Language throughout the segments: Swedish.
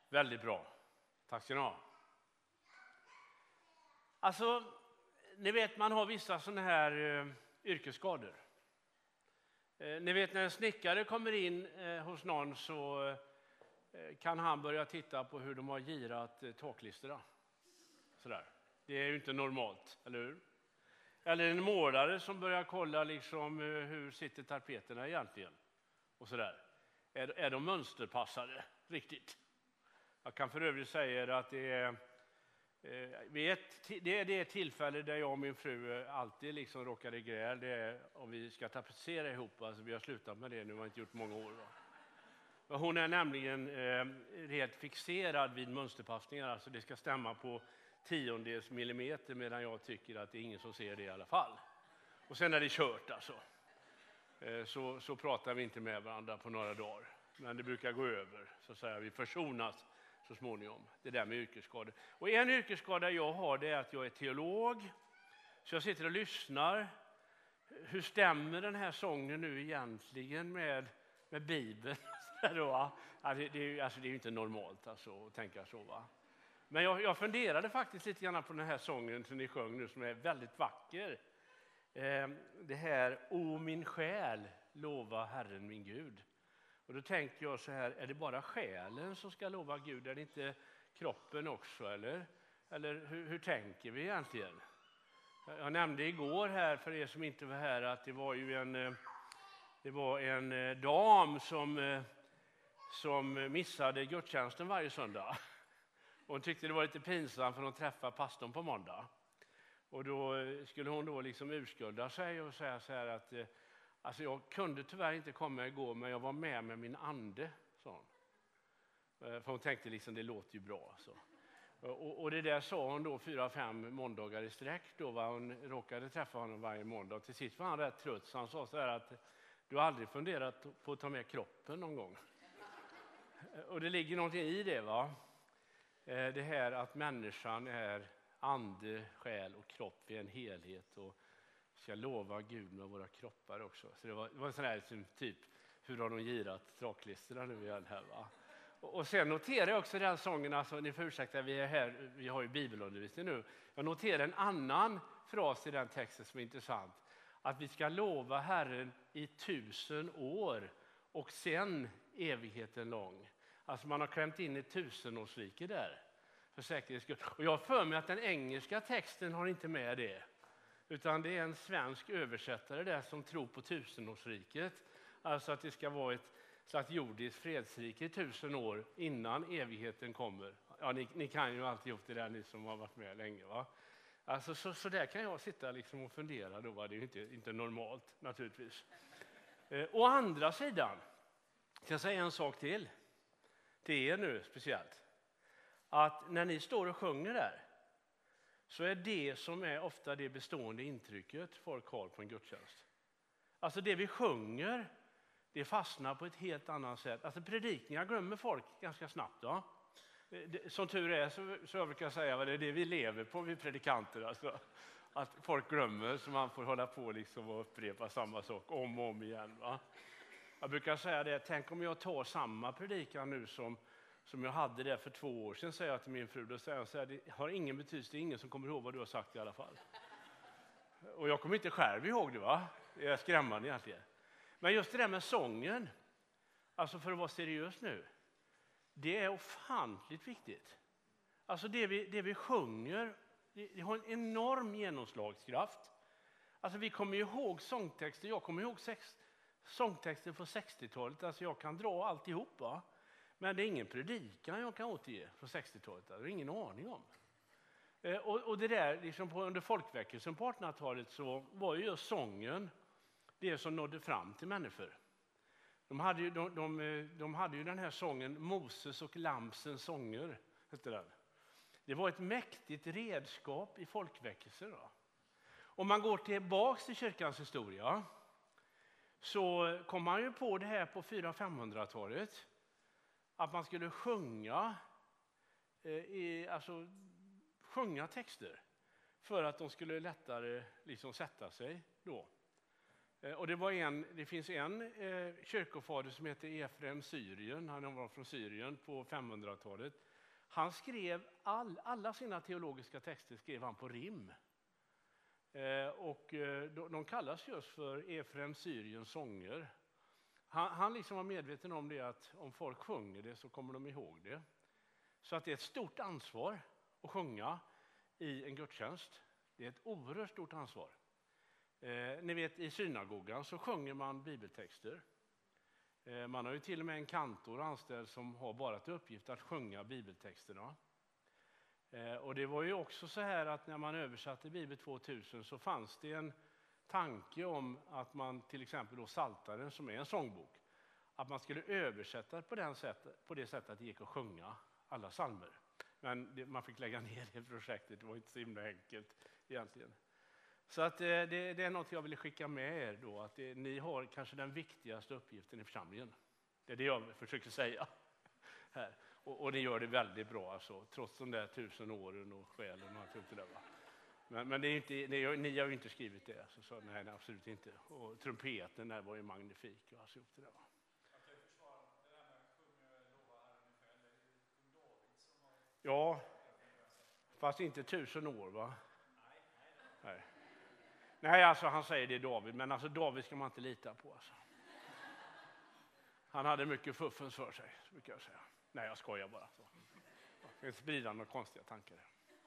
Väldigt bra. Tack ska ni ha. Alltså, ni vet man har vissa sådana här yrkesskador. Ni vet när en snickare kommer in hos någon så kan han börja titta på hur de har girat taklisterna. Sådär. Det är ju inte normalt, eller hur? Eller en målare som börjar kolla liksom hur sitter tapeterna egentligen. Och sådär. Är de mönsterpassade riktigt? Jag kan för övrigt säga att det är det tillfälle där jag och min fru alltid liksom råkar i gräl. Det är om vi ska tapetsera ihop. Alltså vi har slutat med det nu, har inte gjort många år. Hon är nämligen helt fixerad vid mönsterpassningar. Alltså det ska stämma på 10 millimeter medan jag tycker att det är ingen som ser det i alla fall. Och sen är det kört alltså. Så pratar vi inte med varandra på några dagar. Men det brukar gå över, så att säga. Vi försonas så småningom. Det där med yrkesskador. Och en yrkesskada jag har, det är att jag är teolog. Så jag sitter och lyssnar. Hur stämmer den här sången nu egentligen med Bibeln? Det är ju inte normalt alltså, att tänka så, va? Men jag funderade faktiskt lite grann på den här sången som ni sjöng nu, som är väldigt vacker. Det här, O min själ, lova Herren min Gud. Och då tänkte jag så här, är det bara själen som ska lova Gud? Är det inte kroppen också, eller? Eller hur tänker vi egentligen? Jag nämnde igår här, för er som inte var här, att det var en dam som missade gudstjänsten varje söndag. Och hon tyckte det var lite pinsamt för hon träffade pastorn på måndag. Och då skulle hon då liksom urskulda sig och säga så här att alltså jag kunde tyvärr inte komma igår, men jag var med min ande, sa hon. För hon tänkte liksom det låter ju bra. Så. Och det där sa hon då 4-5 måndagar i sträck då, va? Hon råkade träffa honom varje måndag. Och till sist var han rätt trött, så han sa så här att du har aldrig funderat på att ta med kroppen någon gång. Och det ligger någonting i det, va? Det här att människan är ande, själ och kropp i en helhet och ska lova Gud med våra kroppar också. Så det var en sån här typ, hur har de girat taklisterna nu igen här, va? Och sen noterar jag också den sången, alltså ni får ursäkta, vi är här, vi har ju bibelundervisning nu. Jag noterar en annan fras i den texten som är intressant. Att vi ska lova Herren i 1000 år och sen evigheten lång. Alltså man har klämt in ett 1000-årsrike där, för säkerhets skull. Och jag har för mig att den engelska texten har inte med det. Utan det är en svensk översättare där som tror på 1000-årsriket. Alltså att det ska vara ett slags jordiskt fredsrike i 1000 år innan evigheten kommer. Ja, ni kan ju alltihop det där, ni som har varit med länge, va? Alltså så där kan jag sitta liksom och fundera då, va? Det är ju inte normalt naturligtvis. Å andra sidan, ska jag säga en sak till er nu speciellt. Att när ni står och sjunger där, så är det som är ofta det bestående intrycket folk har på en gudstjänst. Alltså det vi sjunger, det fastnar på ett helt annat sätt. Alltså predikningar glömmer folk ganska snabbt, va? Som tur är så jag brukar säga att det är det vi lever på, vi predikanter. Alltså, att folk glömmer, så man får hålla på liksom och upprepa samma sak om och om igen, va? Jag brukar säga det, tänk om jag tar samma predikan nu som jag hade det för 2 år sedan, säger jag till min fru. Då säger jag så här, det har ingen betydelse, det är ingen som kommer ihåg vad du har sagt i alla fall. Och jag kommer inte själv ihåg det, va? Det är skrämmande egentligen. Men just det där med sången, alltså för att vara seriös nu, det är ofantligt viktigt. Alltså det vi sjunger, det har en enorm genomslagskraft. Alltså vi kommer ihåg sångtexter, jag kommer ihåg sångtexter från 60-talet, alltså jag kan dra alltihop, va? Men det är ingen predikan jag kan återge från 60-talet, det är ingen aning om. Och det där, liksom under folkväckelsen på 1800-talet så var ju just sången det som nådde fram till människor. De hade ju den här sången, Moses och Lamsens sånger, heter den. Det var ett mäktigt redskap i folkväckelsen. Om man går tillbaka till kyrkans historia så kom man ju på det här på 400-500-talet. Att man skulle sjunga texter för att de skulle lättare liksom sätta sig då. Och det finns en kyrkofader som heter Efrem Syrien. Han var från Syrien på 500-talet. Han skrev alla sina teologiska texter skrev han på rim. Och de kallas just för Efrem Syriens sånger. Han liksom var medveten om det, att om folk sjunger det så kommer de ihåg det. Så att det är ett stort ansvar att sjunga i en gudstjänst. Det är ett oerhört stort ansvar. Ni vet, i synagogan så sjunger man bibeltexter. Man har ju till och med en kantor anställd som har bara till uppgift att sjunga bibeltexterna. Och det var ju också så här att när man översatte Bibel 2000 så fanns det en tanke om att man till exempel då Psaltaren, som är en sångbok, att man skulle översätta på det sättet att det gick att sjunga alla psalmer. Men man fick lägga ner det projektet, det var inte så himla enkelt egentligen. Så att det är något jag vill skicka med er då, att ni har kanske den viktigaste uppgiften i församlingen. Det är det jag försöker säga här. Och ni gör det väldigt bra, alltså, trots de där 1000 åren och själen och allt det där. Va? Men det är inte, ni har ju inte skrivit det, så nej, absolut inte. Och trumpeten där var ju magnifik och allt det där. Va? Ja, fast inte 1000 år, va? Nej, alltså han säger det David, men alltså David ska man inte lita på. Alltså. Han hade mycket fuffens för sig, brukar jag säga. Nej, jag skojar bara. Så. Jag ska sprida några konstiga tankar.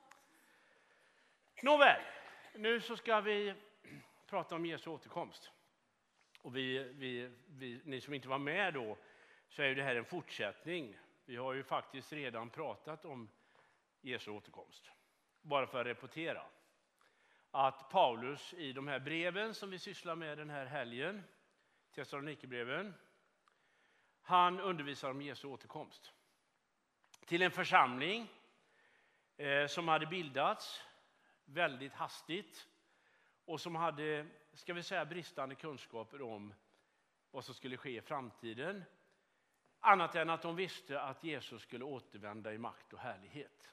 Nåväl, nu så ska vi prata om Jesu återkomst. Och ni som inte var med då, så är det här en fortsättning. Vi har ju faktiskt redan pratat om Jesu återkomst. Bara för att repetera. Att Paulus i de här breven som vi sysslar med den här helgen, Thessalonikerbreven, han undervisar om Jesu återkomst. Till en församling som hade bildats väldigt hastigt och som hade, ska vi säga, bristande kunskaper om vad som skulle ske i framtiden. Annat än att de visste att Jesus skulle återvända i makt och härlighet.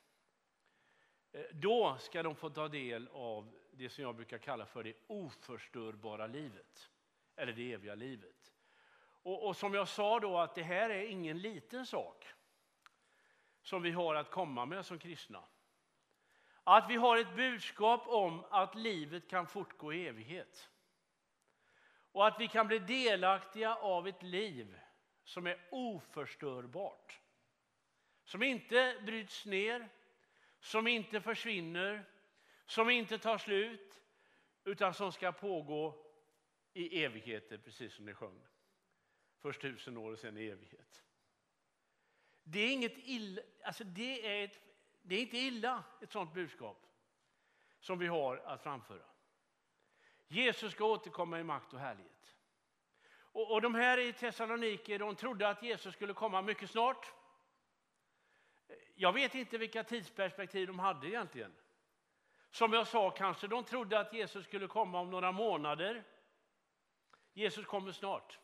Då ska de få ta del av det som jag brukar kalla för det oförstörbara livet. Eller det eviga livet. Och som jag sa då, att det här är ingen liten sak som vi har att komma med som kristna. Att vi har ett budskap om att livet kan fortgå i evighet. Och att vi kan bli delaktiga av ett liv som är oförstörbart. Som inte bryts ner, som inte försvinner, som inte tar slut, utan som ska pågå i evigheter, precis som ni sjöng. Först 1000 år och sen i evighet. Det är inget illa, alltså det är inte illa, ett sådant budskap som vi har att framföra. Jesus ska återkomma i makt och härlighet. Och de här i Thessalonike, de trodde att Jesus skulle komma mycket snart. Jag vet inte vilka tidsperspektiv de hade egentligen. Som jag sa, kanske de trodde att Jesus skulle komma om några månader. Jesus kommer snart.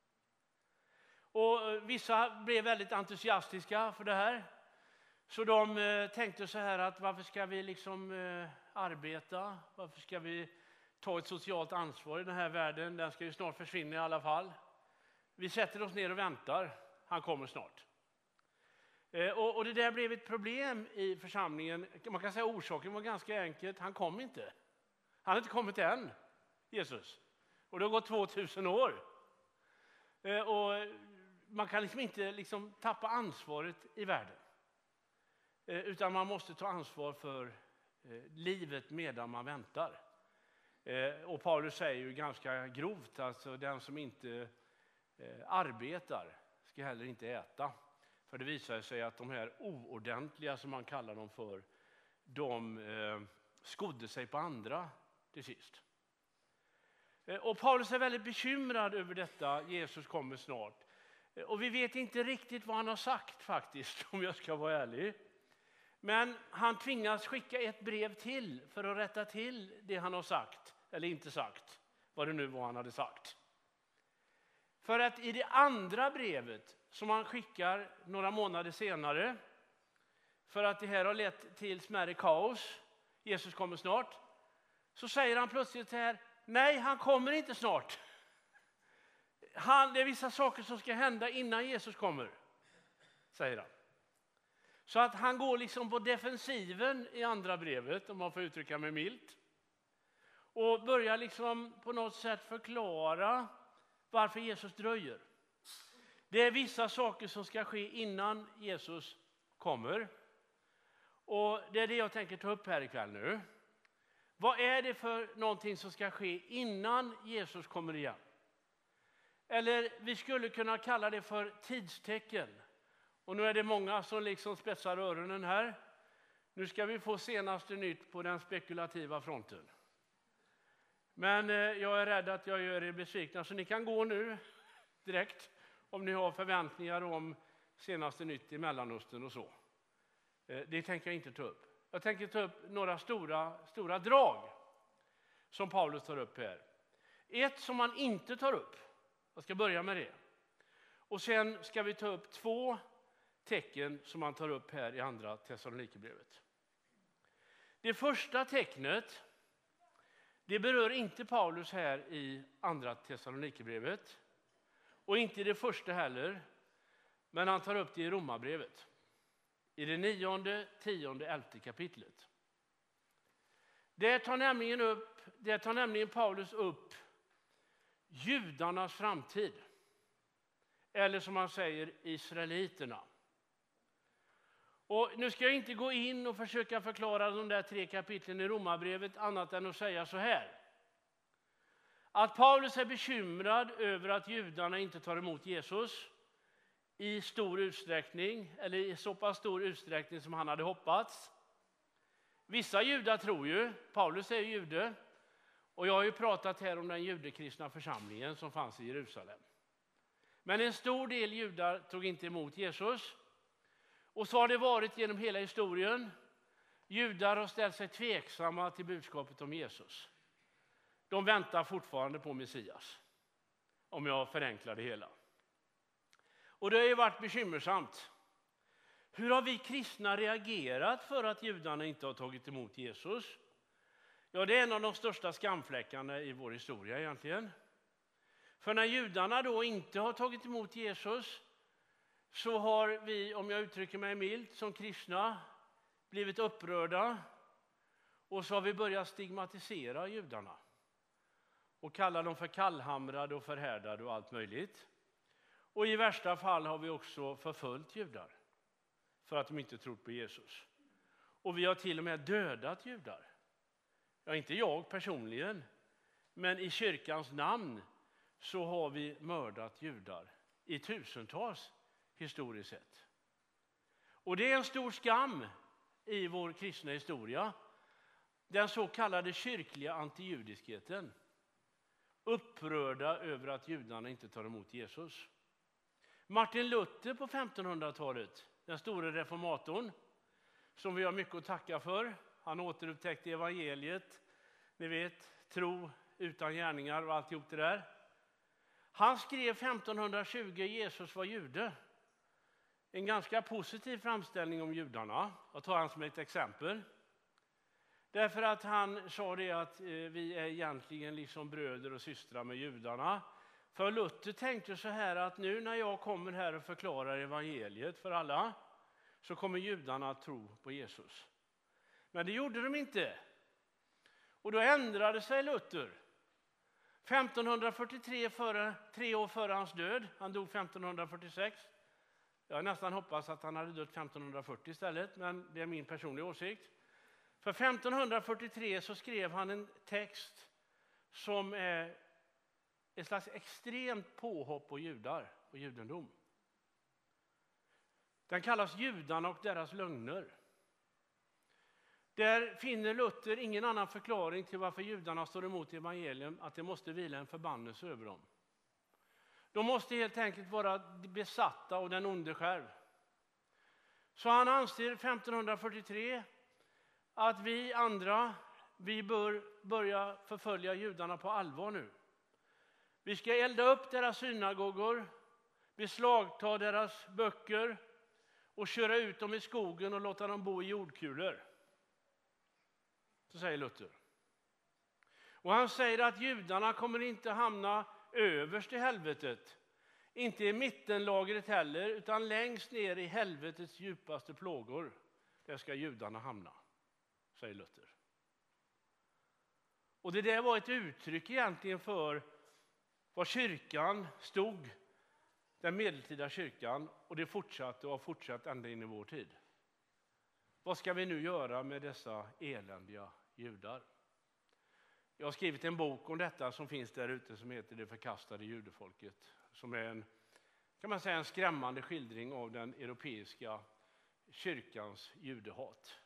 Och vissa blev väldigt entusiastiska för det här. Så de tänkte så här att varför ska vi liksom arbeta? Varför ska vi ta ett socialt ansvar i den här världen? Den ska ju snart försvinna i alla fall. Vi sätter oss ner och väntar. Han kommer snart. Och det där blev ett problem i församlingen. Man kan säga att orsaken var ganska enkelt. Han kom inte. Han har inte kommit än, Jesus. Och det har gått 2000 år. Och man kan liksom inte tappa ansvaret i världen. Utan man måste ta ansvar för livet medan man väntar. Och Paulus säger ju ganska grovt, alltså den som inte arbetar ska heller inte äta. För det visar sig att de här oordentliga, som man kallar dem för, de skodde sig på andra till sist. Och Paulus är väldigt bekymrad över detta, Jesus kommer snart. Och vi vet inte riktigt vad han har sagt faktiskt, om jag ska vara ärlig. Men han tvingas skicka ett brev till för att rätta till det han har sagt, eller inte sagt, vad det nu var han hade sagt. För att i det andra brevet som han skickar några månader senare, för att det här har lett till smärre kaos, Jesus kommer snart, så säger han plötsligt här, nej, han kommer inte snart. det är vissa saker som ska hända innan Jesus kommer, säger han. Så att han går liksom på defensiven i andra brevet, om man får uttrycka mig milt. Och börjar liksom på något sätt förklara varför Jesus dröjer. Det är vissa saker som ska ske innan Jesus kommer. Och det är det jag tänker ta upp här ikväll nu. Vad är det för någonting som ska ske innan Jesus kommer igen? Eller vi skulle kunna kalla det för tidstecken. Och nu är det många som liksom spetsar öronen här. Nu ska vi få senaste nytt på den spekulativa fronten. Men jag är rädd att jag gör er besvikna, så ni kan gå nu direkt om ni har förväntningar om senaste nytt i Mellanöstern och så. Det tänker jag inte ta upp. Jag tänker ta upp några stora drag som Paulus tar upp här. Ett som han inte tar upp. Jag ska börja med det. Och sen ska vi ta upp 2 tecken som han tar upp här i andra Thessalonikerbrevet. Det första tecknet, det berör inte Paulus här i andra Thessalonikerbrevet. Och inte i det första heller. Men han tar upp det i Romarbrevet. I det 9:e, 10:e, 11:e kapitlet. Det tar nämligen Paulus upp judarnas framtid. Eller som man säger, israeliterna. Och nu ska jag inte gå in och försöka förklara de där 3 kapitlen i Romarbrevet annat än att säga så här. Att Paulus är bekymrad över att judarna inte tar emot Jesus i stor utsträckning, eller i så pass stor utsträckning som han hade hoppats. Vissa judar tror ju, Paulus är jude, och jag har ju pratat här om den judekristna församlingen som fanns i Jerusalem. Men en stor del judar tog inte emot Jesus. Och så har det varit genom hela historien. Judar har ställt sig tveksamma till budskapet om Jesus. De väntar fortfarande på Messias, om jag förenklar det hela. Och det har ju varit bekymmersamt. Hur har vi kristna reagerat för att judarna inte har tagit emot Jesus? Ja, det är en av de största skamfläckarna i vår historia egentligen. För när judarna då inte har tagit emot Jesus så har vi, om jag uttrycker mig milt, som kristna blivit upprörda. Och så har vi börjat stigmatisera judarna. Och kalla dem för kallhamrade och förhärdade och allt möjligt. Och i värsta fall har vi också förföljt judar för att de inte trott på Jesus. Och vi har till och med dödat judar. Ja, inte jag personligen, men i kyrkans namn så har vi mördat judar i tusentals historiskt sett. Och det är en stor skam i vår kristna historia. Den så kallade kyrkliga antijudiskheten. Upprörda över att judarna inte tar emot Jesus. Martin Luther på 1500-talet, den store reformatorn, som vi har mycket att tacka för. Han återupptäckte evangeliet, ni vet, tro utan gärningar och alltihop det där. Han skrev 1520 Jesus var jude. En ganska positiv framställning om judarna. Jag tar han som ett exempel. Därför att han sa det att vi är egentligen liksom bröder och systrar med judarna. För Luther tänkte så här att nu när jag kommer här och förklarar evangeliet för alla så kommer judarna att tro på Jesus. Men det gjorde de inte. Och då ändrade sig Luther. 1543, 3 år före hans död, han dog 1546. Jag nästan hoppas att han hade dött 1540 istället, men det är min personliga åsikt. För 1543 så skrev han en text som är ett slags extremt påhopp på judar och judendom. Den kallas Judarna och deras lögner. Där finner Luther ingen annan förklaring till varför judarna står emot evangelium, att det måste vila en förbannelse över dem. De måste helt enkelt vara besatta av den onde själv. Så han anser 1543 att vi andra, vi bör börja förfölja judarna på allvar nu. Vi ska elda upp deras synagogor, beslagta deras böcker och köra ut dem i skogen och låta dem bo i jordkulor. Så säger Luther. Och han säger att judarna kommer inte hamna överst i helvetet. Inte i mittenlagret heller, utan längst ner i helvetets djupaste plågor. Där ska judarna hamna, säger Luther. Och det där var ett uttryck egentligen för vad kyrkan stod, den medeltida kyrkan, och det fortsatte och har fortsatt ända in i vår tid. Vad ska vi nu göra med dessa eländiga judar? Jag har skrivit en bok om detta som finns där ute som heter Det förkastade judefolket. Som är en skrämmande skildring av den europeiska kyrkans judehat.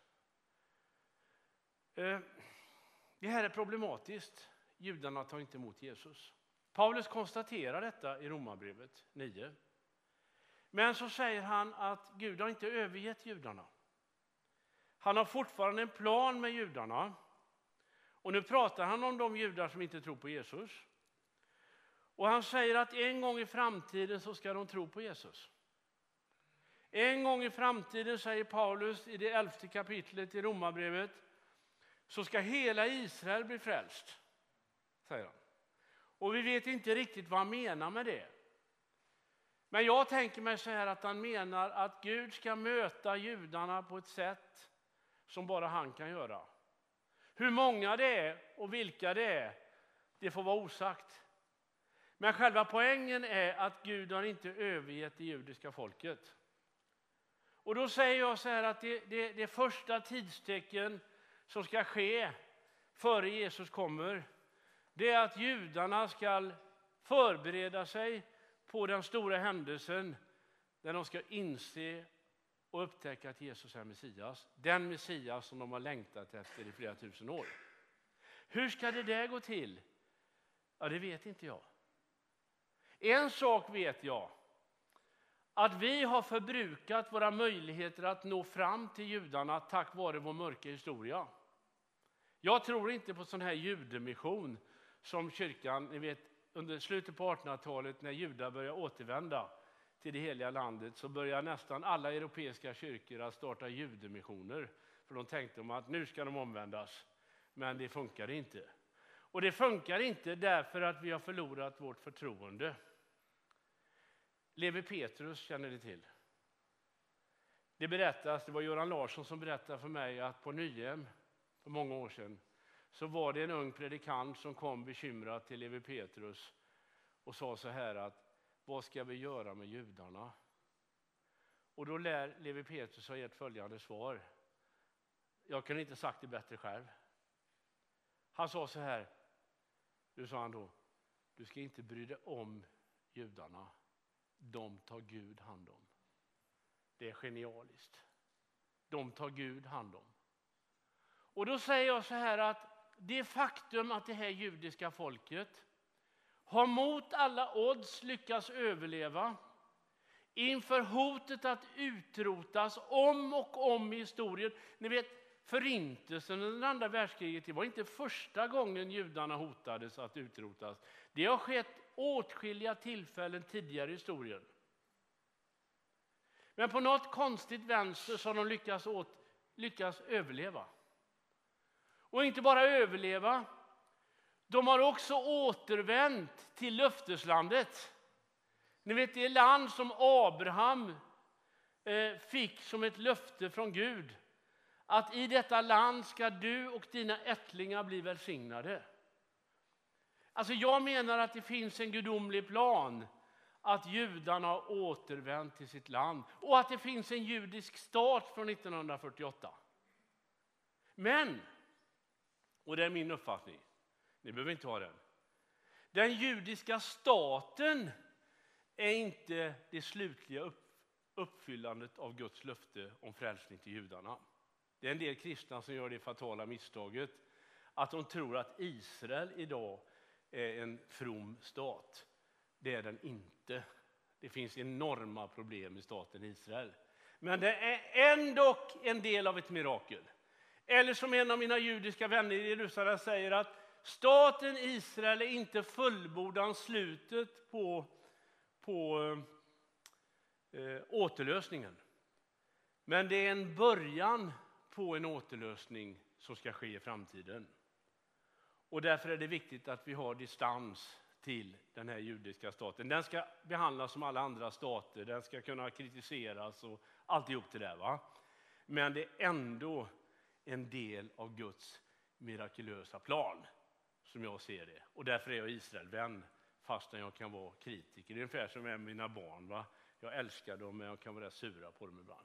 Det här är problematiskt. Judarna tar inte emot Jesus. Paulus konstaterar detta i Romarbrevet 9. Men så säger han att Gud har inte övergett judarna. Han har fortfarande en plan med judarna. Och nu pratar han om de judar som inte tror på Jesus. Och han säger att en gång i framtiden så ska de tro på Jesus. En gång i framtiden, säger Paulus i det 11:e kapitlet i Romarbrevet, så ska hela Israel bli frälst, säger han. Och vi vet inte riktigt vad han menar med det. Men jag tänker mig så här att han menar att Gud ska möta judarna på ett sätt som bara han kan göra. Hur många det är och vilka det är, det får vara osagt. Men själva poängen är att Gud har inte övergett det judiska folket. Och då säger jag så här att det första tidstecken som ska ske före Jesus kommer, det är att judarna ska förbereda sig på den stora händelsen där de ska inse och upptäcka att Jesus är Messias. Den Messias som de har längtat efter i flera tusen år. Hur ska det där gå till? Ja, det vet inte jag. En sak vet jag. Att vi har förbrukat våra möjligheter att nå fram till judarna tack vare vår mörka historia. Jag tror inte på sån här judemission som kyrkan, ni vet, under slutet på 1800-talet när judar började återvända till det heliga landet, så började nästan alla europeiska kyrkor att starta judemissioner. För de tänkte om att nu ska de omvändas. Men det funkar inte. Och det funkar inte därför att vi har förlorat vårt förtroende. Levi Petrus känner det till. Det berättas, det var Göran Larsson som berättade för mig att på Nyhem för många år sedan så var det en ung predikant som kom bekymrad till Levi Petrus och sa så här att vad ska vi göra med judarna? Och då lär Levi Petrus ha gett följande svar. Jag kan inte sagt det bättre själv. Han sa så här, sa han då, du ska inte bry dig om judarna. De tar Gud hand om. Det är genialiskt. De tar Gud hand om. Och då säger jag så här att det faktum att det här judiska folket har mot alla odds lyckats överleva inför hotet att utrotas om och om i historien. Ni vet, förintelsen under andra världskriget, det var inte första gången judarna hotades att utrotas. Det har skett åtskilliga tillfällen tidigare i historien. Men på något konstigt vänster så har de lyckats överleva. Och inte bara överleva, de har också återvänt till löfteslandet. Ni vet, det land som Abraham fick som ett löfte från Gud. Att i detta land ska du och dina ättlingar bli välsignade. Alltså jag menar att det finns en gudomlig plan att judarna har återvänt till sitt land. Och att det finns en judisk stat från 1948. Men, och det är min uppfattning, ni behöver inte ha den. Den judiska staten är inte det slutliga uppfyllandet av Guds löfte om frälsning till judarna. Det är en del kristna som gör det fatala misstaget att de tror att Israel idag är en from stat. Det är den inte. Det finns enorma problem i staten Israel. Men det är ändå en del av ett mirakel. Eller som en av mina judiska vänner i Jerusalem säger att staten Israel är inte fullbordan slutet på återlösningen. Men det är en början på en återlösning som ska ske i framtiden. Och därför är det viktigt att vi har distans till den här judiska staten. Den ska behandlas som alla andra stater, den ska kunna kritiseras och alltihop det där, va? Men det är ändå en del av Guds mirakulösa plan, som jag ser det. Och därför är jag Israelvän, fastän jag kan vara kritiker. Det är ungefär som med mina barn, va? Jag älskar dem, men jag kan vara sura på dem ibland.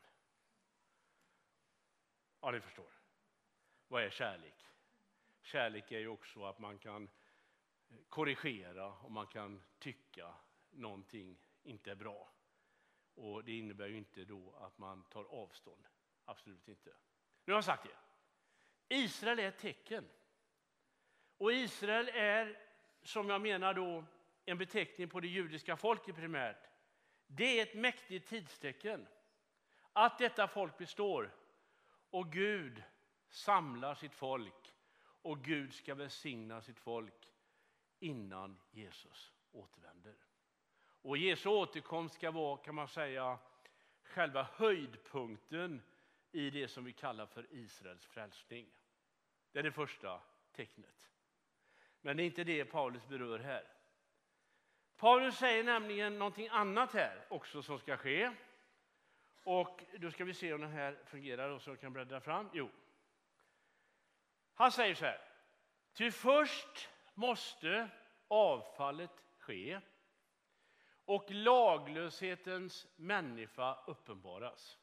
Ja, ni förstår. Vad är kärlek? Kärlek är ju också att man kan korrigera och man kan tycka någonting inte är bra. Och det innebär ju inte då att man tar avstånd. Absolut inte. Nu har jag sagt det. Israel är ett tecken. Och Israel är, som jag menar då, en beteckning på det judiska folket primärt. Det är ett mäktigt tidstecken. Att detta folk består. Och Gud samlar sitt folk. Och Gud ska välsigna sitt folk innan Jesus återvänder. Och Jesu återkomst ska vara, kan man säga, själva höjdpunkten i det som vi kallar för Israels frälsning. Det är det första tecknet. Men det är inte det Paulus berör här. Paulus säger nämligen någonting annat här också som ska ske. Och då ska vi se om den här fungerar och så jag kan bläddra fram. Jo. Han säger så här. Ty först måste avfallet ske och laglöshetens människa uppenbaras.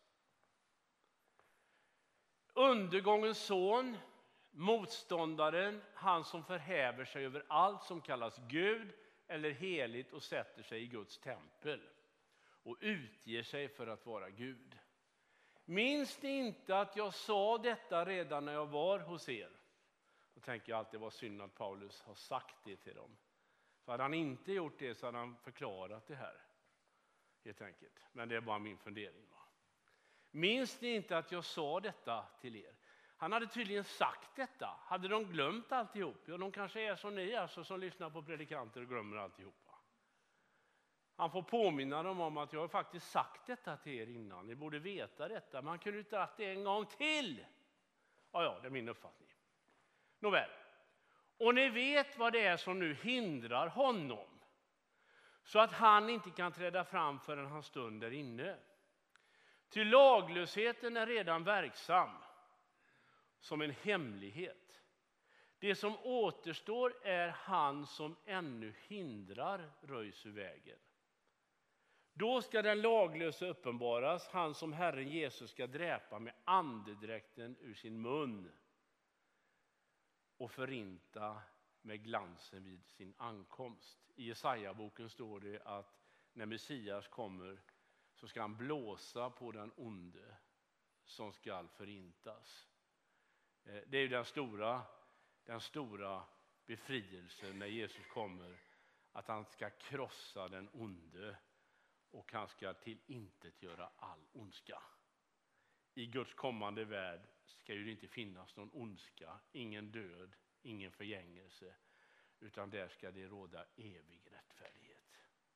Undergångens son, motståndaren, han som förhäver sig över allt som kallas Gud eller heligt och sätter sig i Guds tempel och utger sig för att vara Gud. Minns ni inte att jag sa detta redan när jag var hos er? Då tänker jag alltid var synd att Paulus har sagt det till dem. För hade han inte gjort det så hade han förklarat det här. Helt enkelt. Men det är bara min fundering. Minns ni inte att jag sa detta till er? Han hade tydligen sagt detta. Hade de glömt alltihop? Ja, de kanske är som ni alltså, som lyssnar på predikanter och glömmer alltihop. Han får påminna dem om att jag har faktiskt sagt detta till er innan. Ni borde veta detta. Man kunde inte ha det en gång till. Ja, det är min uppfattning. Nåväl. Och ni vet vad det är som nu hindrar honom. Så att han inte kan träda fram förrän hans stund är inne. Ty laglösheten är redan verksam som en hemlighet. Det som återstår är han som ännu hindrar röjs ur vägen. Då ska den laglöse uppenbaras, han som Herren Jesus ska dräpa med andedräkten ur sin mun och förinta med glansen vid sin ankomst. I Jesaja-boken står det att när Messias kommer så ska han blåsa på den onde som ska förintas. Det är ju den stora befrielsen när Jesus kommer, att han ska krossa den onde och han ska tillintetgöra all ondska. I Guds kommande värld ska ju det inte finnas någon ondska, ingen död, ingen förgängelse, utan där ska det råda evig rättfärdighet.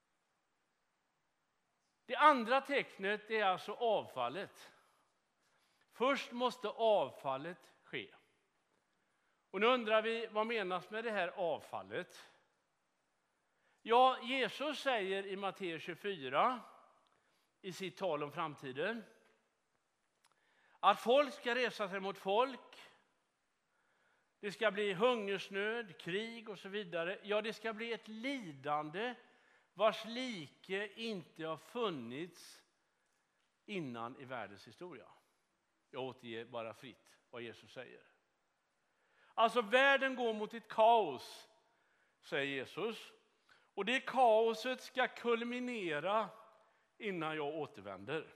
Det andra tecknet är alltså avfallet. Först måste avfallet ske. Och nu undrar vi, vad menas med det här avfallet? Ja, Jesus säger i Matteus 24 i sitt tal om framtiden att folk ska resa sig mot folk. Det ska bli hungersnöd, krig och så vidare. Ja, det ska bli ett lidande vars like inte har funnits innan i världens historia. Jag återger bara fritt vad Jesus säger. Alltså världen går mot ett kaos, säger Jesus. Och det kaoset ska kulminera innan jag återvänder.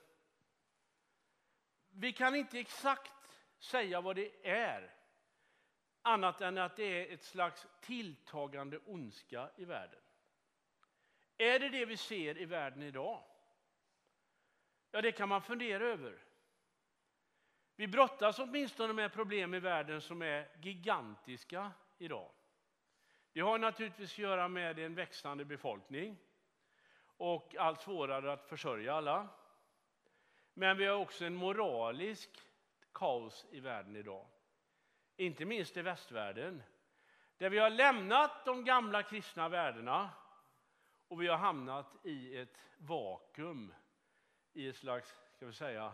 Vi kan inte exakt säga vad det är, annat än att det är ett slags tilltagande ondska i världen. Är det vi ser i världen idag? Ja, det kan man fundera över. Vi brottas åtminstone med problem i världen som är gigantiska idag. Det har naturligtvis att göra med en växande befolkning och allt svårare att försörja alla. Men vi har också en moralisk kaos i världen idag. Inte minst i västvärlden. Där vi har lämnat de gamla kristna värdena och vi har hamnat i ett vakuum, i ett slags, ska vi säga,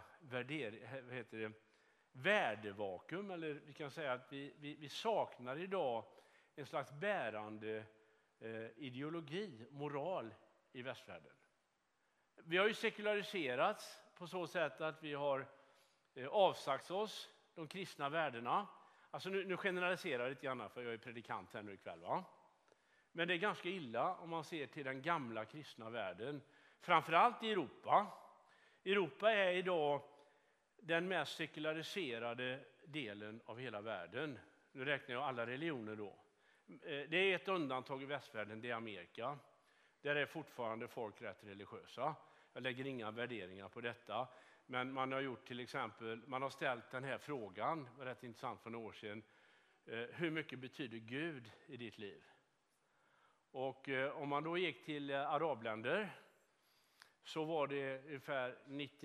värdevakuum. Eller vi kan säga att vi saknar idag en slags bärande ideologi, moral i västvärlden. Vi har ju sekulariserats på så sätt att vi har avsagt oss de kristna värdena. Alltså nu generaliserar jag lite grann för jag är predikant här nu ikväll, va? Men det är ganska illa om man ser till den gamla kristna världen. Framförallt i Europa. Europa är idag den mest sekulariserade delen av hela världen. Nu räknar jag alla religioner då. Det är ett undantag i västvärlden, det är Amerika. Där är fortfarande folk rätt religiösa. Jag lägger inga värderingar på detta. Men man har gjort till exempel, man har ställt den här frågan, det var rätt intressant för några år sedan. Hur mycket betyder Gud i ditt liv? Och om man då gick till arabländer så var det ungefär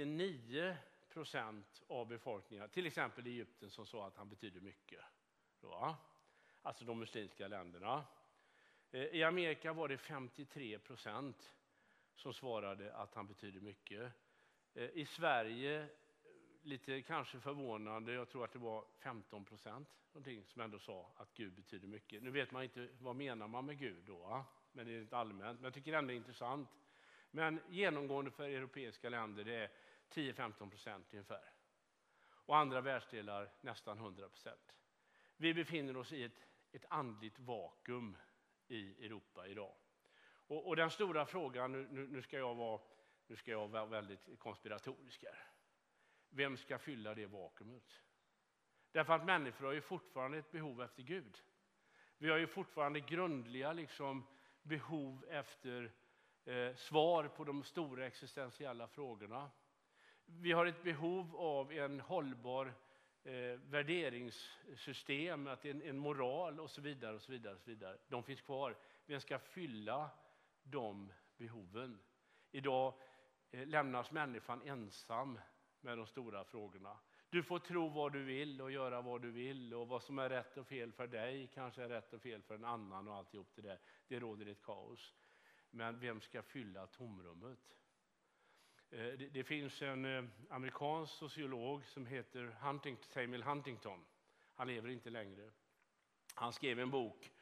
99% av befolkningen, till exempel i Egypten, som sa att han betyder mycket. Då, alltså de muslimska länderna. I Amerika var det 53% som svarade att han betyder mycket. I Sverige, lite kanske förvånande, jag tror att det var 15% någonting som ändå sa att Gud betyder mycket. Nu vet man inte vad menar man med Gud då, men det är inte allmänt. Men jag tycker ändå det är intressant. Men genomgående för europeiska länder det är 10-15% ungefär. Och andra världsdelar nästan 100%. Vi befinner oss i ett andligt vakuum i Europa idag. Och den stora frågan, nu ska jag vara väldigt konspiratorisk här. Vem ska fylla det vakuumet? Därför att människor har ju fortfarande ett behov efter Gud. Vi har ju fortfarande grundliga behov efter svar på de stora existentiella frågorna. Vi har ett behov av en hållbar värderingssystem, att en moral och så vidare och så vidare och så vidare. De finns kvar. Vem ska fylla de behoven? Idag lämnas människan ensam med de stora frågorna. Du får tro vad du vill och göra vad du vill, och vad som är rätt och fel för dig kanske är rätt och fel för en annan, och alltihop det där. Det råder ett kaos. Men vem ska fylla tomrummet? Det finns en amerikansk sociolog som heter Samuel Huntington. Han lever inte längre. Han skrev en bok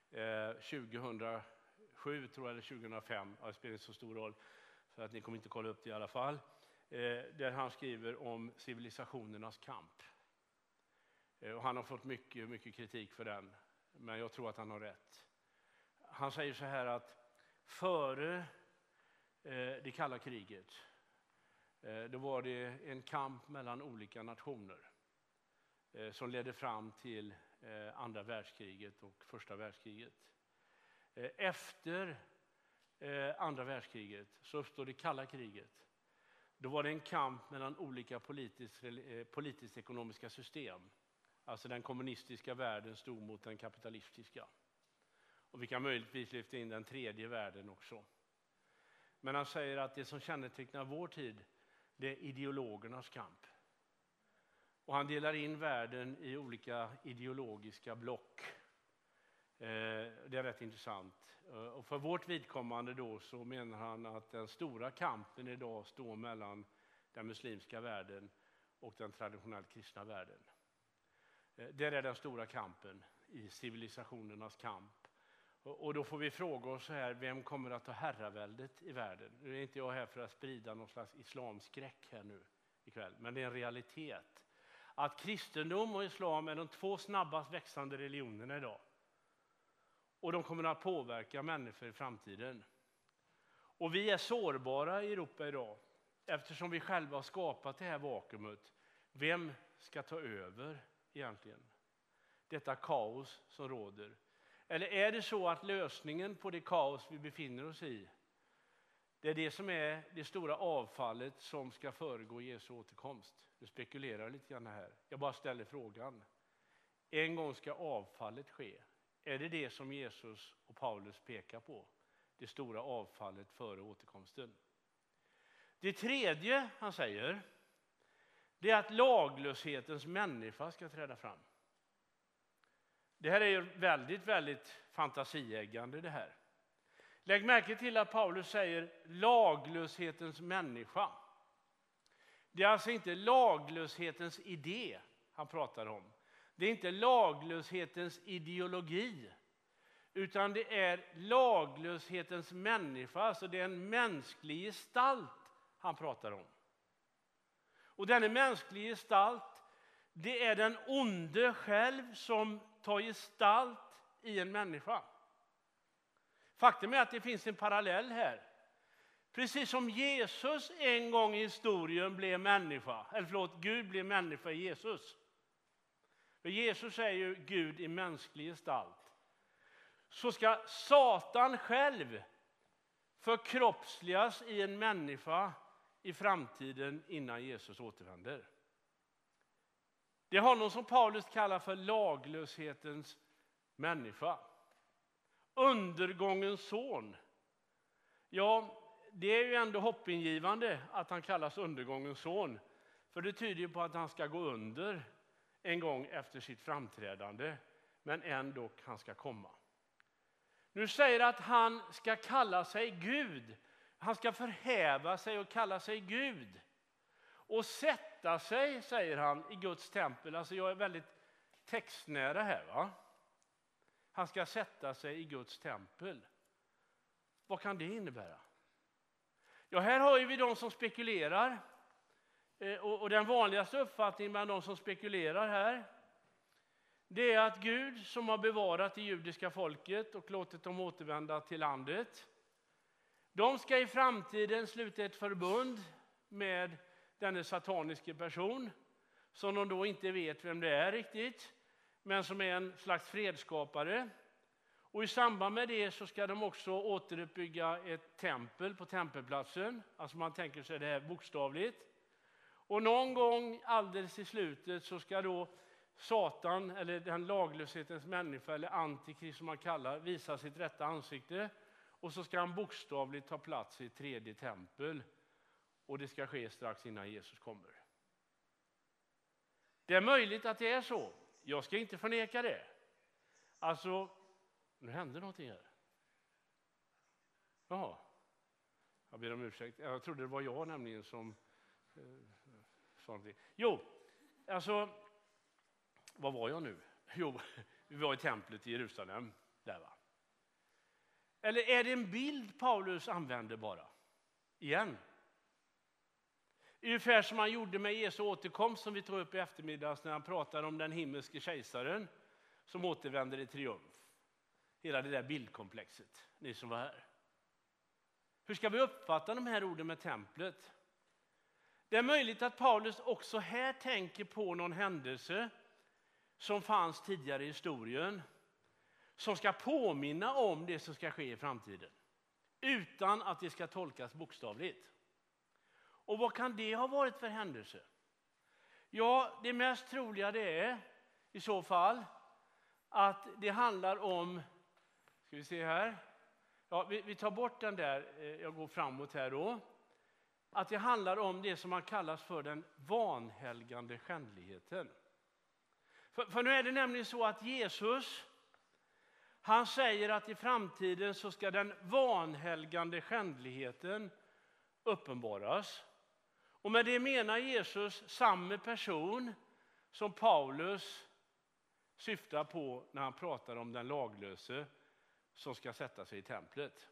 2007 tror jag, eller 2005. Det spelar inte så stor roll för att ni kommer inte kolla upp det i alla fall. Där han skriver om civilisationernas kamp. Och han har fått mycket kritik för den. Men jag tror att han har rätt. Han säger så här att före det kalla kriget då var det en kamp mellan olika nationer som ledde fram till andra världskriget och första världskriget. Efter andra världskriget så uppstod det kalla kriget. Då var det en kamp mellan olika politisk-ekonomiska system. Alltså den kommunistiska världen stod mot den kapitalistiska. Och vi kan möjligtvis lyfta in den tredje världen också. Men han säger att det som kännetecknar vår tid, det är ideologernas kamp. Och han delar in världen i olika ideologiska block. Det är rätt intressant. Och för vårt vidkommande då så menar han att den stora kampen idag står mellan den muslimska världen och den traditionellt kristna världen. Där är den stora kampen i civilisationernas kamp. Och då får vi fråga oss så här, vem kommer att ta herraväldet i världen? Nu är inte jag här för att sprida någon slags islamskräck här nu ikväll, men det är en realitet. Att kristendom och islam är de två snabbast växande religionerna idag. Och de kommer att påverka människor i framtiden. Och vi är sårbara i Europa idag, eftersom vi själva har skapat det här vakuumet. Vem ska ta över egentligen? Detta kaos som råder. Eller är det så att lösningen på det kaos vi befinner oss i, det är det som är det stora avfallet som ska föregå Jesu återkomst? Du spekulerar lite grann här. Jag bara ställer frågan. En gång ska avfallet ske. Är det det som Jesus och Paulus pekar på? Det stora avfallet före återkomsten. Det tredje han säger, det är att laglöshetens människa ska träda fram. Det här är ju väldigt, väldigt fantasieggande det här. Lägg märke till att Paulus säger laglöshetens människa. Det är alltså inte laglöshetens idé han pratar om. Det är inte laglöshetens ideologi. Utan det är laglöshetens människa, alltså det är en mänsklig gestalt han pratar om. Och denna mänsklig gestalt, det är den onde själv som tar gestalt i en människa. Faktum är att det finns en parallell här. Precis som Jesus en gång i historien blev människa, Gud blev människa i Jesus. För Jesus är ju Gud i mänsklig gestalt. Så ska Satan själv förkroppsligas i en människa i framtiden innan Jesus återvänder. Det är honom som Paulus kallar för laglöshetens människa. Undergångens son. Ja, det är ju ändå hoppingivande att han kallas undergångens son. För det tyder ju på att han ska gå under en gång efter sitt framträdande. Men ändå han ska komma. Nu säger att han ska kalla sig Gud. Han ska förhäva sig och kalla sig Gud. Och sätta sig, säger han, i Guds tempel. Alltså jag är väldigt textnära här, va? Han ska sätta sig i Guds tempel. Vad kan det innebära? Ja, här har vi de som spekulerar. Och den vanligaste uppfattningen bland de som spekulerar här, det är att Gud som har bevarat det judiska folket och låtit dem återvända till landet, de ska i framtiden sluta ett förbund med denna sataniska person som de då inte vet vem det är riktigt, men som är en slags fredsskapare. Och i samband med det så ska de också återuppbygga ett tempel på tempelplatsen. Alltså man tänker sig det här bokstavligt. Och någon gång alldeles i slutet så ska då Satan, eller den laglöshetens människa, eller antikrist som man kallar, visa sitt rätta ansikte. Och så ska han bokstavligt ta plats i tredje tempel. Och det ska ske strax innan Jesus kommer. Det är möjligt att det är så. Jag ska inte förneka det. Alltså, nu händer någonting här. Jaha. Jag ber om ursäkt. Jag trodde det var jag nämligen som sa någonting. Jo, alltså, vad var jag nu? Jo, vi var i templet i Jerusalem. Där, va? Eller är det en bild Paulus använder bara? Igen. Ungefär som han gjorde med Jesu återkomst som vi tog upp i eftermiddags när han pratade om den himmelske kejsaren som återvänder i triumf. Hela det där bildkomplexet, ni som var här. Hur ska vi uppfatta de här orden med templet? Det är möjligt att Paulus också här tänker på någon händelse som fanns tidigare i historien som ska påminna om det som ska ske i framtiden utan att det ska tolkas bokstavligt. Och vad kan det ha varit för händelse? Ja, det mest troliga det är i så fall att det handlar om, ska vi se här, ja, vi tar bort den där, jag går framåt här då. Att det handlar om det som man kallas för den vanhelgande skändligheten. För nu är det nämligen så att Jesus, han säger att i framtiden så ska den vanhelgande skändligheten uppenbaras. Och med det menar Jesus samma person som Paulus syftar på när han pratar om den laglöse som ska sätta sig i templet.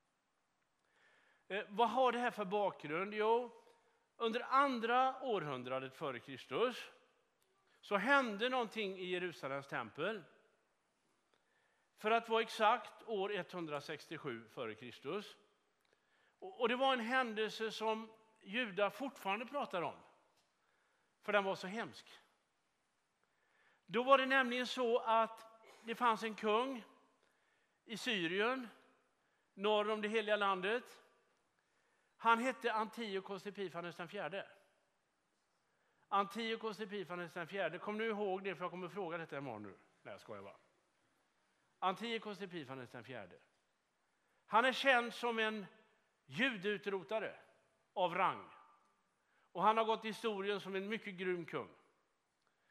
Vad har det här för bakgrund? Jo, under andra århundradet före Kristus så hände någonting i Jerusalems tempel. För att vara exakt år 167 före Kristus. Och det var en händelse som judar fortfarande pratar om. För den var så hemsk. Då var det nämligen så att det fanns en kung i Syrien, norr om det heliga landet. Han hette Antiochos Epiphanes den fjärde. Antiochos Epiphanes den fjärde. Kom nu ihåg det för jag kommer fråga detta imorgon nu. Nej, jag skojar bara. Antiochos Epiphanes den fjärde. Han är känd som en judeutrotare av rang. Och han har gått i historien som en mycket grym kung.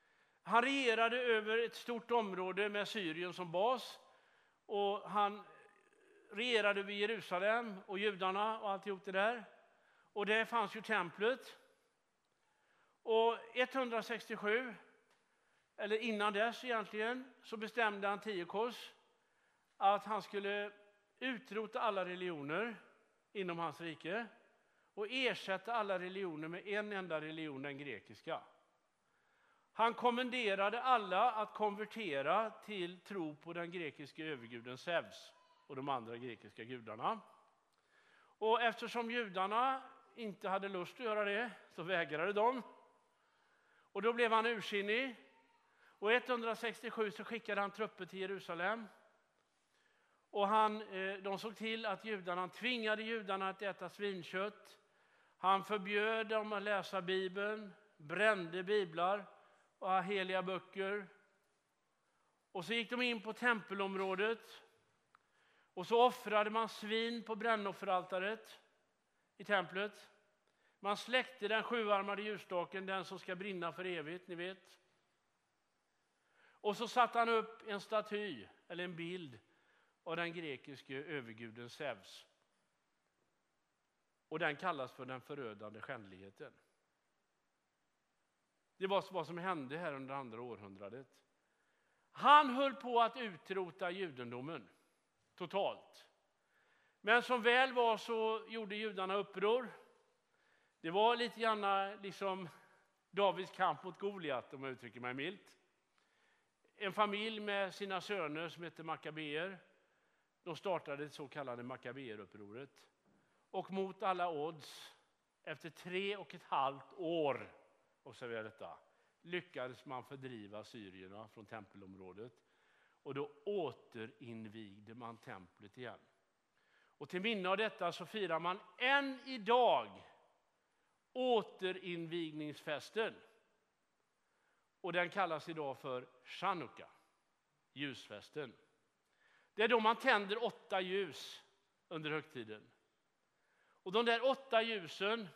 Han regerade över ett stort område med Syrien som bas. Och han regerade över Jerusalem och judarna och alltihop det där. Och där fanns ju templet. Och 167, eller innan dess egentligen, så bestämde Antiochos att han skulle utrota alla religioner inom hans rike och ersätta alla religioner med en enda religion, den grekiska. Han kommenderade alla att konvertera till tro på den grekiska överguden Zeus och de andra grekiska gudarna. Och eftersom judarna inte hade lust att göra det så vägrade de. Och då blev han ursinnig. Och 167 så skickade han trupper till Jerusalem. Och de såg till att han tvingade judarna att äta svinkött. Han förbjöd dem att läsa Bibeln, brände biblar och heliga böcker. Och så gick de in på tempelområdet. Och så offrade man svin på brännofferaltaret i templet. Man släckte den sjuarmade ljusstaken, den som ska brinna för evigt, ni vet. Och så satte han upp en staty, eller en bild, av den grekiska överguden Zeus. Och den kallas för den förödande skändligheten. Det var vad som hände här under andra århundradet. Han höll på att utrota judendomen totalt. Men som väl var så gjorde judarna uppror. Det var lite grann liksom Davids kamp mot Goliat, om jag uttrycker mig milt. En familj med sina söner som heter Makabeer. De startade det så kallade Makabeerupproret. Och mot alla odds, efter 3,5 år, observera detta, lyckades man fördriva syrierna från tempelområdet. Och då återinvigde man templet igen. Och till minne av detta så firar man än idag återinvigningsfesten. Och den kallas idag för Chanukka, ljusfesten. Det är då man tänder 8 ljus under högtiden. Och de där 8 ljusen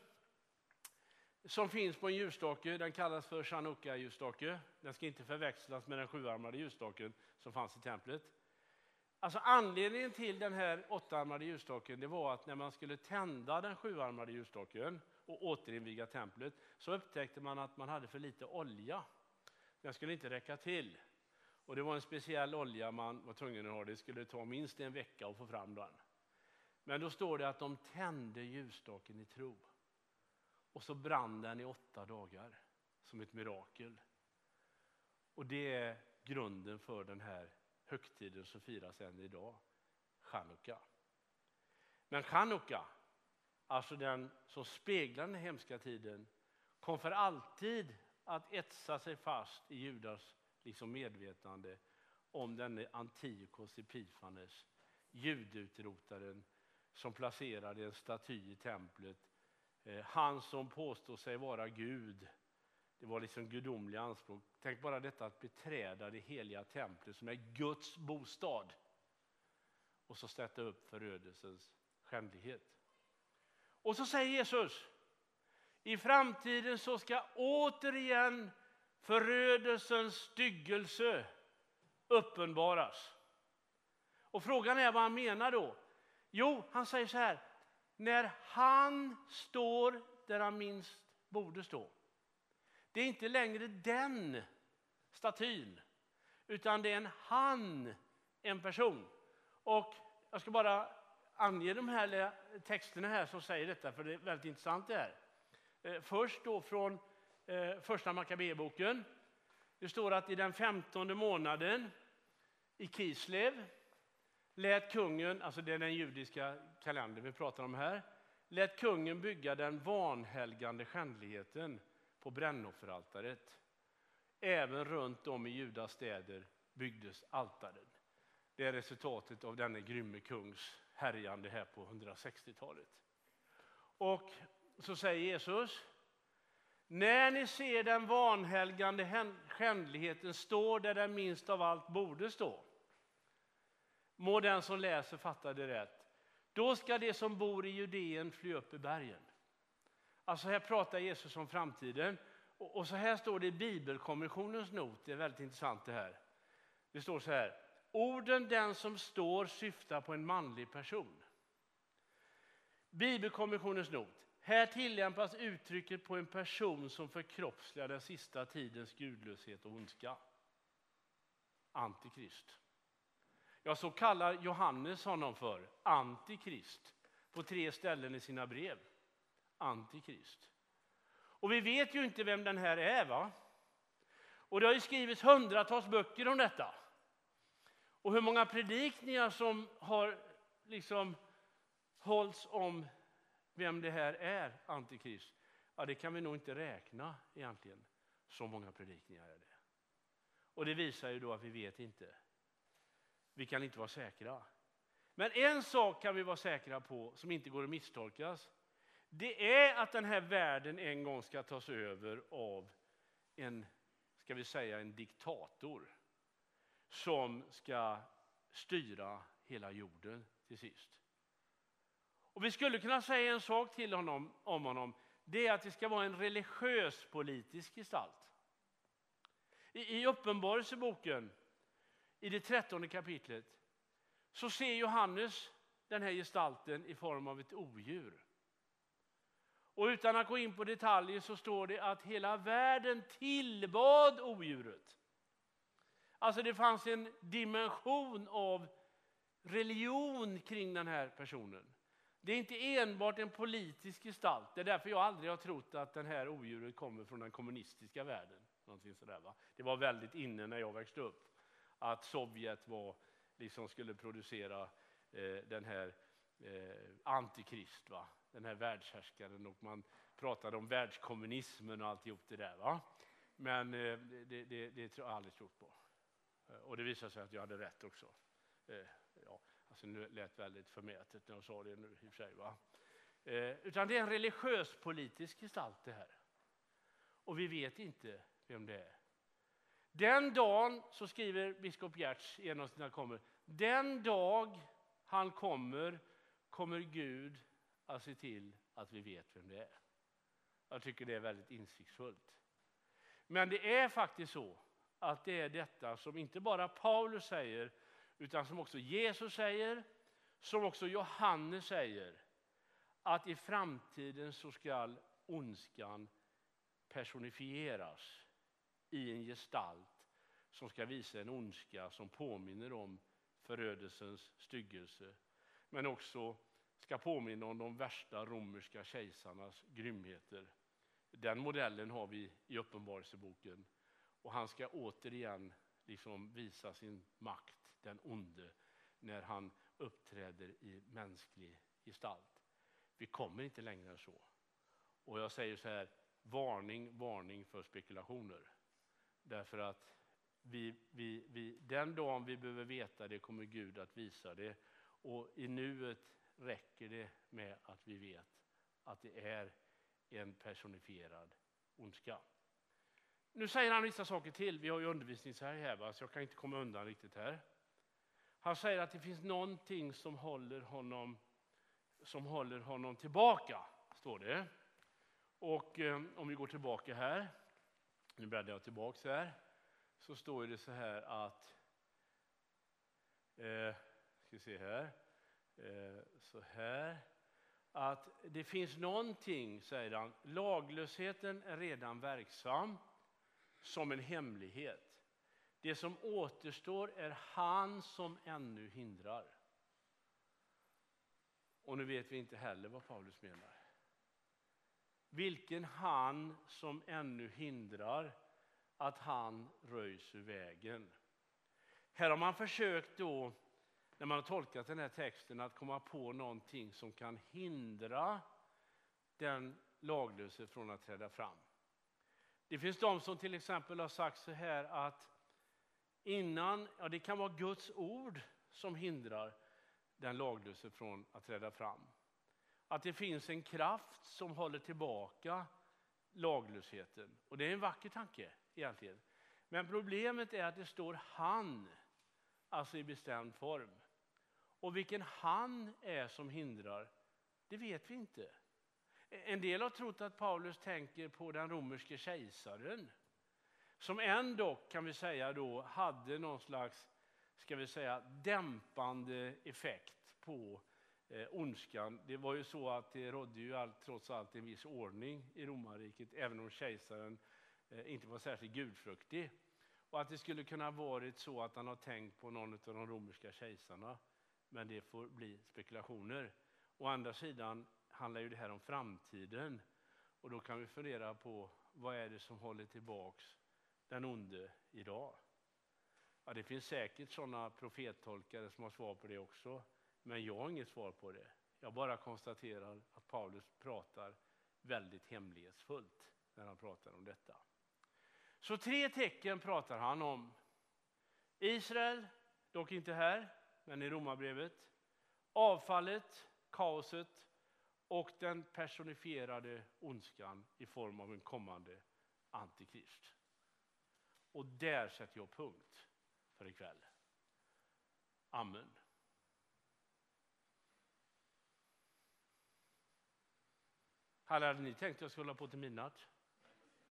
som finns på en ljusstake, den kallas för Chanukka-ljusstake. Den ska inte förväxlas med den 7-armade ljusstaken som fanns i templet. Alltså anledningen till den här 8-armade ljusstaken, det var att när man skulle tända den 7-armade ljusstaken och återinviga templet så upptäckte man att man hade för lite olja. Den skulle inte räcka till. Och det var en speciell olja man var tvungen att ha. Det skulle ta minst en vecka att få fram den. Men då står det att de tände ljusstaken i tro. Och så brann den i 8 dagar som ett mirakel. Och det är grunden för den här högtiden som firas än idag. Chanukka. Men Chanukka, alltså den som speglar den hemska tiden, kom för alltid att etsa sig fast i Judas liksom medvetande om den Antiochos Epiphanes, judeutrotaren som placerade en staty i templet. Han som påstår sig vara Gud. Det var liksom gudomliga anspråk. Tänk bara detta att beträda det heliga templet som är Guds bostad. Och så sätta upp förödelsens skändlighet. Och så säger Jesus, i framtiden så ska återigen förödelsens styggelse uppenbaras. Och frågan är vad han menar då. Jo, han säger så här. När han står där han minst borde stå. Det är inte längre den statyn, utan det är en person. Och jag ska bara ange de här texterna här som säger detta, för det är väldigt intressant det här. Först då från första Makabeeboken. Det står att i den 15:e månaden i Kislev lät kungen, alltså det är den judiska kalendern vi pratar om här, lät kungen bygga den vanhelgande skändligheten på brännofferaltaret. Även runt om i Judas städer byggdes altaren. Det är resultatet av denne grymme kungs härjande här på 160-talet. Och så säger Jesus, när ni ser den vanhelgande skändligheten stå där den minst av allt borde stå, må den som läser fatta det rätt. Då ska det som bor i Judeen fly upp i bergen. Alltså här pratar Jesus om framtiden. Och så här står det i Bibelkommissionens not, det är väldigt intressant det här. Det står så här: orden den som står syftar på en manlig person. Bibelkommissionens not. Här tillämpas uttrycket på en person som förkroppsligar den sista tidens gudlöshet och ondska. Antikrist. Ja, så kallar Johannes honom för antikrist på 3 ställen i sina brev. Antikrist. Och vi vet ju inte vem den här är, va? Och det har ju skrivits hundratals böcker om detta. Och hur många predikningar som har liksom hålls om vem det här är, antikrist. Ja, det kan vi nog inte räkna egentligen. Så många predikningar är det. Och det visar ju då att vi vet inte. Vi kan inte vara säkra. Men en sak kan vi vara säkra på som inte går att misstolkas. Det är att den här världen en gång ska tas över av en, ska vi säga, en diktator som ska styra hela jorden till sist. Och vi skulle kunna säga en sak till honom, om honom. Det är att det ska vara en religiös politisk gestalt. I Uppenbarelseboken, i det 13:e kapitlet, så ser Johannes den här gestalten i form av ett odjur. Och utan att gå in på detaljer så står det att hela världen tillbad odjuret. Alltså det fanns en dimension av religion kring den här personen. Det är inte enbart en politisk gestalt. Det är därför jag aldrig har trott att den här odjuret kommer från den kommunistiska världen. Någonting sådär, va? Det var väldigt inne när jag växte upp att Sovjet liksom skulle producera den här antikrist, va? Den här världshärskaren, och man pratade om världskommunismen och alltihop det där, va? Men det har jag aldrig trott på. Och det visade sig att jag hade rätt också. Ja, alltså nu lät väldigt förmätet när jag sa det nu i och för sig, va? Utan det är en religiös politisk gestalt det här. Och vi vet inte vem det är. Den dagen, så skriver biskop Gertz i en av sina kommer, den dag han kommer Gud att se till att vi vet vem det är. Jag tycker det är väldigt insiktsfullt. Men det är faktiskt så att det är detta som inte bara Paulus säger, utan som också Jesus säger, som också Johannes säger, att i framtiden så ska ondskan personifieras i en gestalt som ska visa en ondska som påminner om förödelsens styggelse, men också ska påminna om de värsta romerska kejsarnas grymheter. Den modellen har vi i Uppenbarelseboken, och han ska återigen liksom visa sin makt, den onde, när han uppträder i mänsklig gestalt. Vi kommer inte längre än så. Och jag säger så här: varning, varning för spekulationer. Därför att den dagen vi behöver veta det kommer Gud att visa det. Och i nuet räcker det med att vi vet att det är en personifierad ondska. Nu säger han vissa saker till. Vi har ju undervisning här, så jag kan inte komma undan riktigt här. Han säger att det finns någonting som håller honom tillbaka, står det. Och om vi går tillbaka här, nu bläddrar jag tillbaka här, så står det så här att, ska se här, så här, att det finns någonting, säger han, laglösheten är redan verksam som en hemlighet. Det som återstår är han som ännu hindrar. Och nu vet vi inte heller vad Paulus menar. Vilken han som ännu hindrar att han röjs ur vägen. Här har man försökt då, när man har tolkat den här texten, att komma på någonting som kan hindra den laglöse från att träda fram. Det finns de som till exempel har sagt så här att det kan vara Guds ord som hindrar den laglöse från att träda fram. Att det finns en kraft som håller tillbaka laglösheten. Och det är en vacker tanke egentligen. Men problemet är att det står han, alltså i bestämd form. Och vilken han är som hindrar, det vet vi inte. En del har trott att Paulus tänker på den romerske kejsaren, som ändå kan vi säga då hade någon slags, ska vi säga, dämpande effekt på ondskan. Det var ju så att det rådde ju trots allt en viss ordning i romarriket, även om kejsaren inte var särskilt gudfruktig. Och att det skulle kunna varit så att han har tänkt på någon av de romerska kejsarna. Men det får bli spekulationer. Å andra sidan handlar ju det här om framtiden. Och då kan vi fundera på vad är det som håller tillbaks den onde idag. Ja, det finns säkert sådana profettolkare som har svar på det också. Men jag har inget svar på det. Jag bara konstaterar att Paulus pratar väldigt hemlighetsfullt när han pratar om detta. Så 3 tecken pratar han om. Israel, dock inte här, men i Romarbrevet. Avfallet, kaoset och den personifierade ondskan i form av en kommande antikrist. Och där sätter jag punkt för ikväll. Amen. Hade ni tänkt att jag skulle hålla på till midnatt?